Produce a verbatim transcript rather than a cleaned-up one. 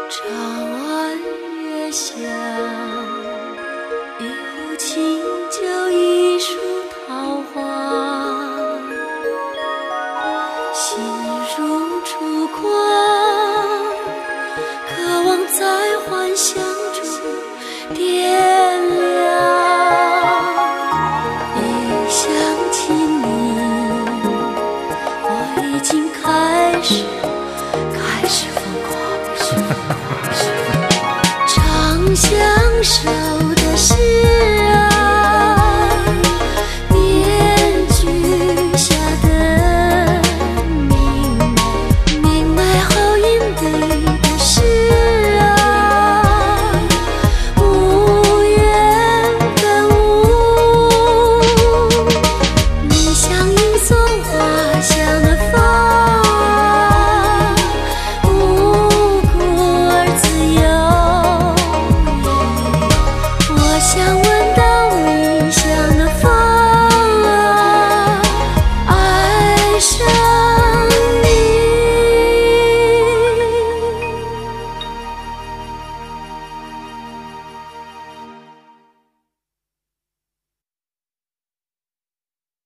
长安月下，一壶清酒，一树桃花，心如烛光，渴望在幻想中点亮。一想起你，我已经开始开始疯狂。常相守的是爱，面具下的明媚，明媚后隐蔽的是爱，无缘本无。你像迎送花香的风啊，无故而自由。我想问